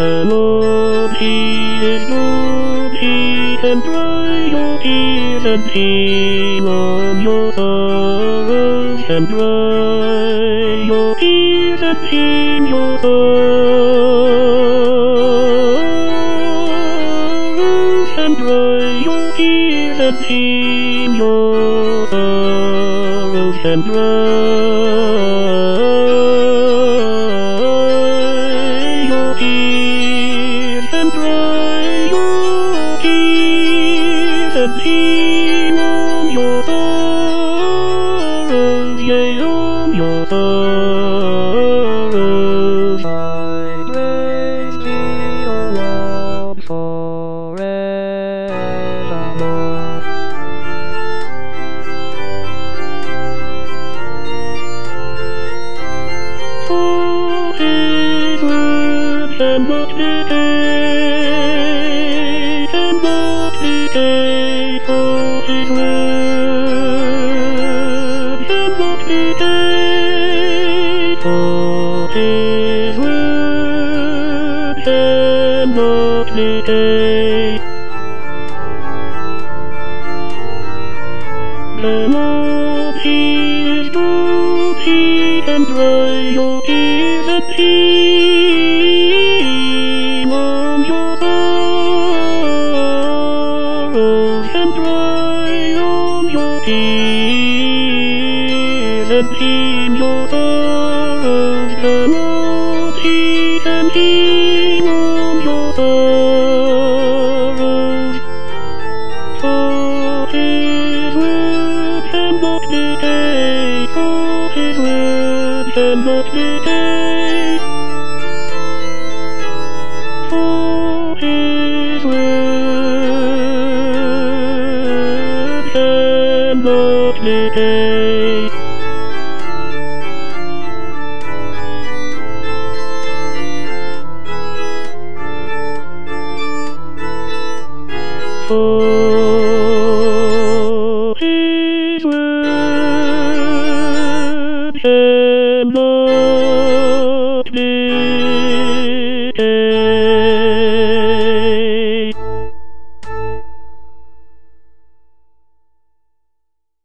Melody is good, he can dry your tears and sing on your sorrows, and dry your tears and sing your sorrows, and dry your tears and sing your sorrows, and dry your tears, and dry your tears, and sing on your sorrows, yea, on your sorrows. I praise thee, O Lord, forevermore. For his word cannot decay, cannot decay, for his word cannot decay, for his word cannot decay. The Lord, he is good, he can dry your tears and sing on your sorrows, and dry on your tears and sing your sorrows. The Lord, he can sing on your sorrows, for his word cannot decay, for his word cannot decay, for his word cannot decay. For